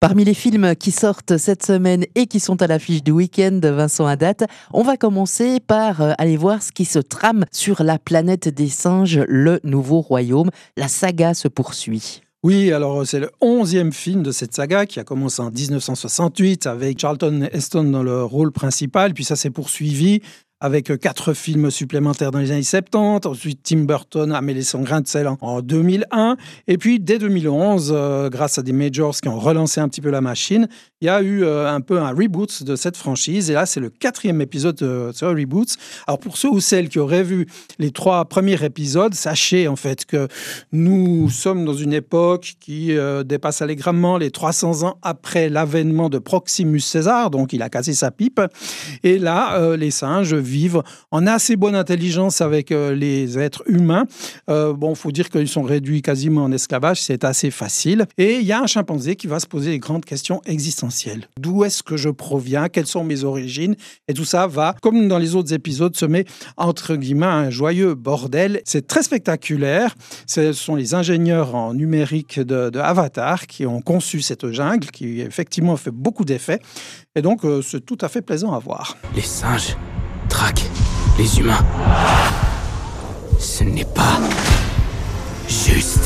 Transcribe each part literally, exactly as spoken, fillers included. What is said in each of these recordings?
Parmi les films qui sortent cette semaine et qui sont à l'affiche du week-end, Vincent Hadad, on va commencer par euh, aller voir ce qui se trame sur la planète des singes, le nouveau royaume. La saga se poursuit. Oui, alors c'est le onzième film de cette saga qui a commencé en dix-neuf cent soixante-huit avec Charlton Heston dans le rôle principal, puis ça s'est poursuivi avec quatre films supplémentaires dans les années soixante-dix. Ensuite, Tim Burton a mêlé son grain de sel en deux mille un. Et puis, dès deux mille onze, euh, grâce à des majors qui ont relancé un petit peu la machine, il y a eu euh, un peu un reboot de cette franchise. Et là, c'est le quatrième épisode de ce reboot. Alors, pour ceux ou celles qui auraient vu les trois premiers épisodes, sachez en fait que nous sommes dans une époque qui euh, dépasse allègrement les trois cents ans après l'avènement de Proximus César. Donc, il a cassé sa pipe. Et là, euh, les singes vivent en assez bonne intelligence avec euh, les êtres humains. Euh, bon, il faut dire qu'ils sont réduits quasiment en esclavage, c'est assez facile. Et il y a un chimpanzé qui va se poser les grandes questions existentielles. D'où est-ce que je proviens? Quelles sont mes origines? Et tout ça va, comme dans les autres épisodes, se met entre guillemets un joyeux bordel. C'est très spectaculaire. Ce sont les ingénieurs en numérique de, de Avatar qui ont conçu cette jungle, qui effectivement fait beaucoup d'effets. Et donc, euh, c'est tout à fait plaisant à voir. Les singes traquent les humains. Ce n'est pas juste.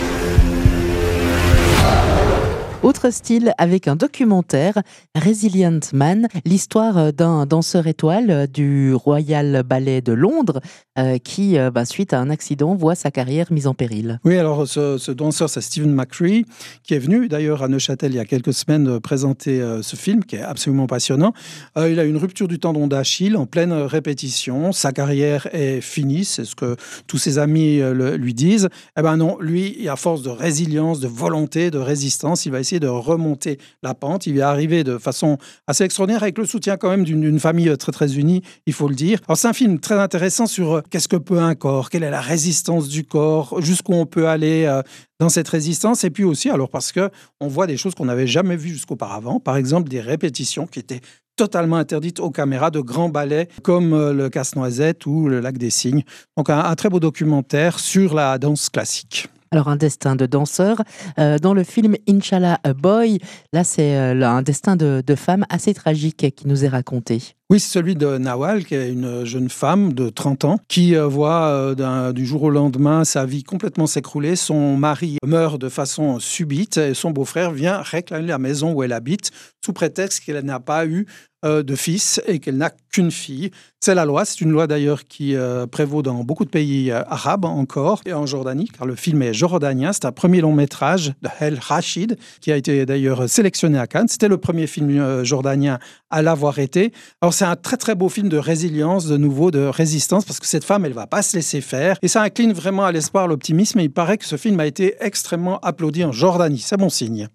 Autre style avec un documentaire, Resilient Man, l'histoire d'un danseur étoile du Royal Ballet de Londres euh, qui, euh, bah, suite à un accident, voit sa carrière mise en péril. Oui, alors ce, ce danseur, c'est Stephen McCree, qui est venu d'ailleurs à Neuchâtel il y a quelques semaines présenter euh, ce film, qui est absolument passionnant. Euh, il a une rupture du tendon d'Achille en pleine répétition. Sa carrière est finie, c'est ce que tous ses amis euh, le, lui disent. Eh ben non, lui, à force de résilience, de volonté, de résistance, il va essayer de remonter la pente. Il va arriver de façon assez extraordinaire avec le soutien quand même d'une, d'une famille très très unie, il faut le dire. Alors c'est un film très intéressant sur qu'est-ce que peut un corps, quelle est la résistance du corps, jusqu'où on peut aller euh, dans cette résistance. Et puis aussi, alors parce que on voit des choses qu'on n'avait jamais vues jusqu'auparavant, par exemple des répétitions qui étaient totalement interdites aux caméras de grands ballets comme euh, le Casse-Noisette ou le Lac des Cygnes. Donc un, un très beau documentaire sur la danse classique. Alors, un destin de danseur. Euh, dans le film Inshallah a Boy, là, c'est euh, un destin de, de femme assez tragique qui nous est raconté. Oui, c'est celui de Nawal, qui est une jeune femme de trente ans, qui euh, voit euh, d'un, du jour au lendemain sa vie complètement s'écrouler. Son mari meurt de façon subite et son beau-frère vient réclamer la maison où elle habite, sous prétexte qu'elle n'a pas eu euh, de fils et qu'elle n'a qu'une fille. C'est la loi, c'est une loi d'ailleurs qui euh, prévaut dans beaucoup de pays euh, arabes encore, et en Jordanie, car le film est jordanien. C'est un premier long métrage de El Rachid, qui a été d'ailleurs sélectionné à Cannes. C'était le premier film euh, jordanien à l'avoir été. Alors c'est un très très beau film de résilience, de nouveau, de résistance, parce que cette femme, elle ne va pas se laisser faire. Et ça incline vraiment à l'espoir, l'optimisme. Et il paraît que ce film a été extrêmement applaudi en Jordanie. C'est bon signe.